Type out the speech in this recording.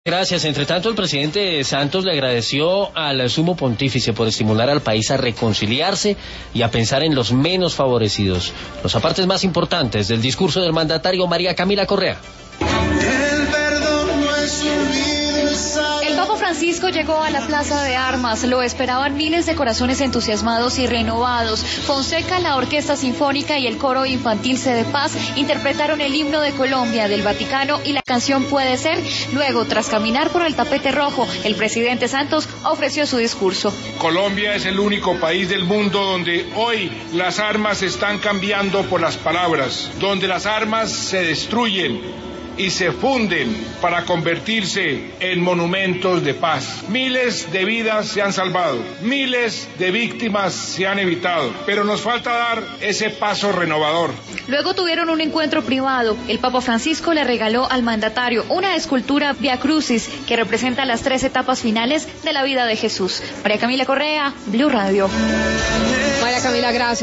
Gracias. Entre tanto, el presidente Santos le agradeció al sumo pontífice por estimular al país a reconciliarse y a pensar en los menos favorecidos. Los apartes más importantes del discurso del mandatario María Camila Correa. El Papa Francisco llegó a la Plaza de Armas, lo esperaban miles de corazones entusiasmados y renovados. Fonseca, la Orquesta Sinfónica y el Coro Infantil Sede Paz interpretaron el himno de Colombia del Vaticano y la canción Puede Ser. Luego, tras caminar por el tapete rojo, el presidente Santos ofreció su discurso. Colombia es el único país del mundo donde hoy las armas están cambiando por las palabras, donde las armas se destruyen y se funden para convertirse en monumentos de paz. Miles de vidas se han salvado, miles de víctimas se han evitado, pero nos falta dar ese paso renovador. Luego tuvieron un encuentro privado. El Papa Francisco le regaló al mandatario una escultura Via Crucis que representa las 3 etapas finales de la vida de Jesús. María Camila Correa, Blue Radio. María Camila, gracias.